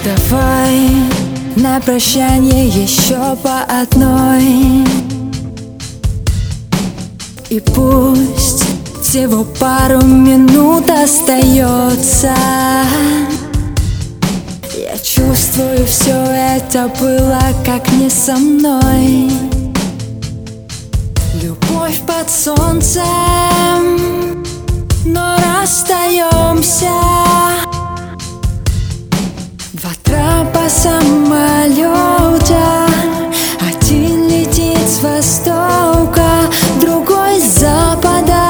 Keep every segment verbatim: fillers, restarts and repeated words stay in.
Давай на прощание еще по одной. И пусть всего пару минут остается. Я чувствую, все это было как не со мной. Любовь под солнцем, но расстаемся. Два трапа самолета, один летит с востока, другой с запада,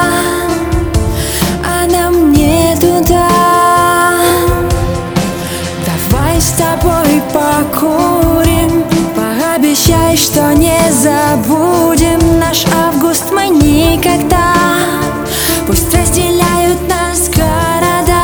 а нам не туда. Давай с тобой покурим, пообещай, что не забудем наш август, мы никогда. Пусть разделяют нас города.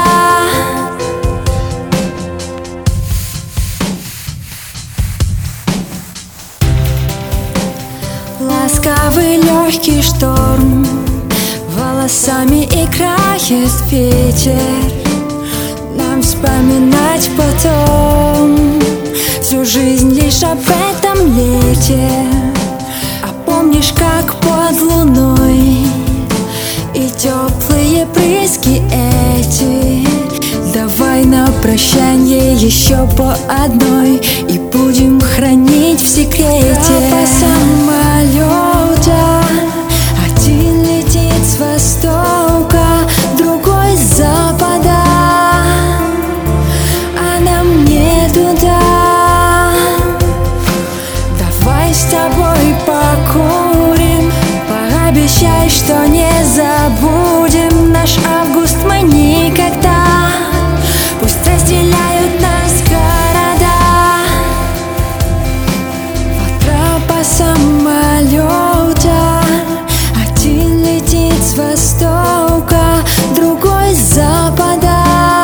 Ласковый легкий шторм, волосами играет ветер. Нам вспоминать потом всю жизнь лишь об этом лете. А помнишь, как под луной и теплые брызги эти? Давай на прощание еще по одной, и будем хранить в секрете. Трапа самолета, один летит с востока, другой с запада, а нам не туда. Давай с тобой покурим, пообещай, что не забудем наш август, мы никогда. Пусть разделяют нас города. Два трапа самолета, один летит с востока, другой с запада,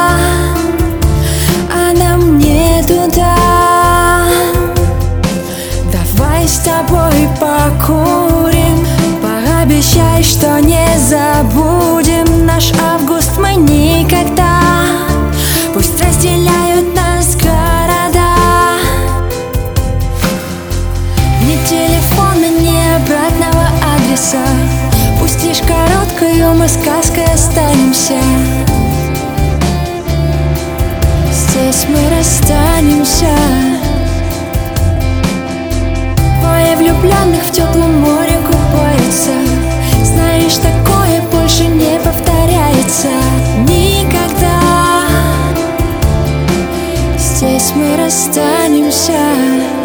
а нам не туда. Давай с тобой покурим, пообещай, что не забудем наш август, мы никогда. Пусть разделяют нас города. Ни телефона, ни обратного адреса. Пусть лишь короткою мы сказкой останемся. Здесь мы расстанемся. Двое влюбленных в теплом море купаются. Знаешь, такое больше не повторяется никогда. Здесь мы расстанемся.